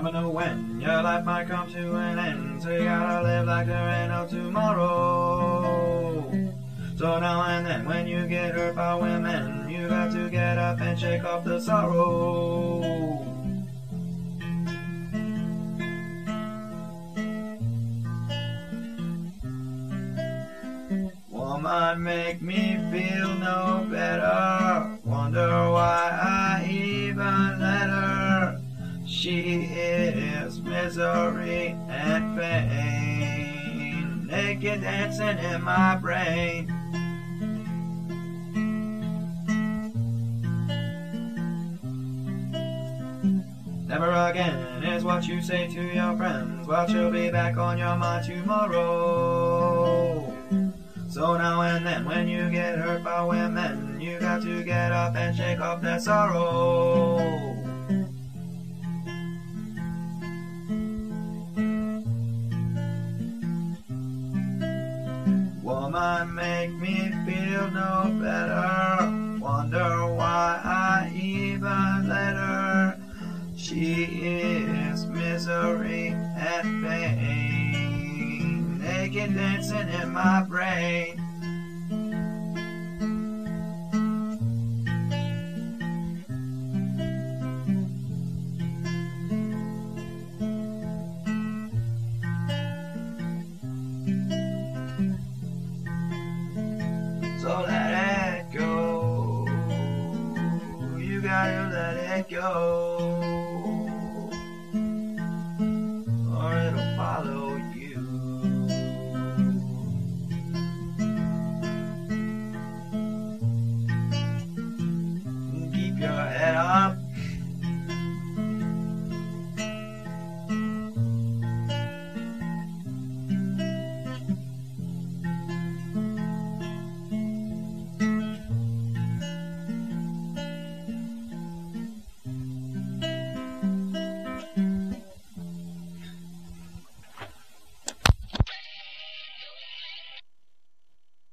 Never know when your life might come to an end, so you gotta live like there ain't no tomorrow. So now and then when you get hurt by women, you got to get up and shake off the sorrow. Woman make me feel no better, wonder why I even let her. She is misery and pain, naked dancing in my brain. Never again is what you say to your friends, well, she'll be back on your mind tomorrow. So now and then when you get hurt by women, you got to get up and shake off that sorrow. Woman make me feel no better, wonder why I even let her. She is misery and pain, naked dancing in my brain.